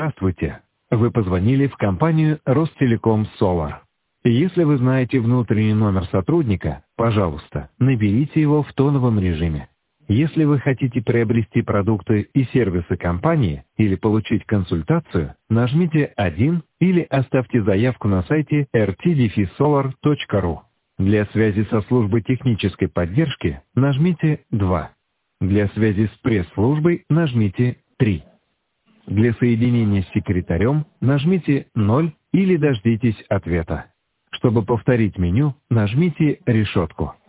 Здравствуйте. Вы позвонили в компанию Ростелеком Solar. Если вы знаете внутренний номер сотрудника, пожалуйста, наберите его в тоновом режиме. Если вы хотите приобрести продукты и сервисы компании или получить консультацию, нажмите 1 или оставьте заявку на сайте rt-solar.ru. Для связи со службой технической поддержки нажмите 2. Для связи с пресс-службой нажмите 3. Для соединения с секретарем нажмите 0 или дождитесь ответа. Чтобы повторить меню, нажмите решетку.